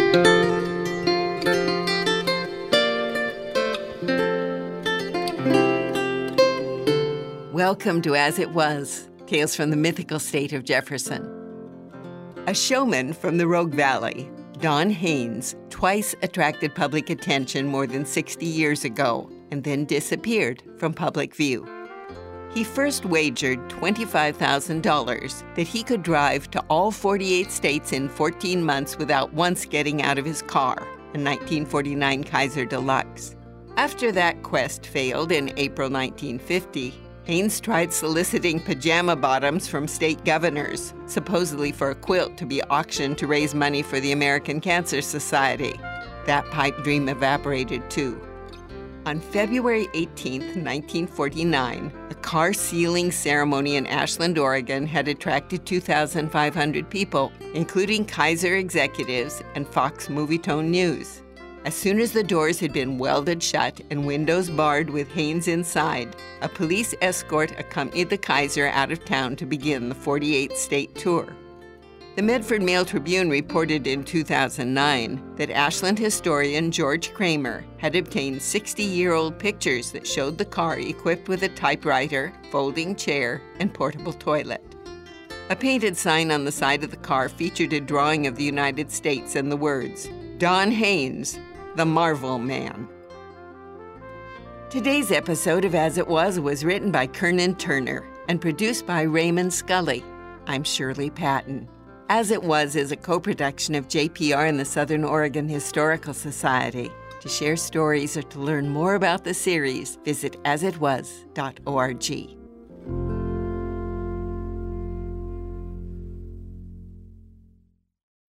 Welcome to As It Was, Tales from the Mythical State of Jefferson. A showman from the Rogue Valley, Don Haynes, twice attracted public attention more than 60 years ago and then disappeared from public view. He first wagered $25,000 that he could drive to all 48 states in 14 months without once getting out of his car, a 1949 Kaiser Deluxe. After that quest failed in April 1950, Haynes tried soliciting pajama bottoms from state governors, supposedly for a quilt to be auctioned to raise money for the American Cancer Society. That pipe dream evaporated too. On February 18, 1949, a car sealing ceremony in Ashland, Oregon had attracted 2,500 people, including Kaiser executives and Fox Movietone News. As soon as the doors had been welded shut and windows barred with Haynes inside, a police escort accompanied the Kaiser out of town to begin the 48-state tour. The Medford Mail-Tribune reported in 2009 that Ashland historian George Kramer had obtained 60-year-old pictures that showed the car equipped with a typewriter, folding chair, and portable toilet. A painted sign on the side of the car featured a drawing of the United States and the words, "Don Haynes, the Marvel Man." Today's episode of As It Was written by Kernan Turner and produced by Raymond Scully. I'm Shirley Patton. As It Was is a co-production of JPR and the Southern Oregon Historical Society. To share stories or to learn more about the series, visit asitwas.org.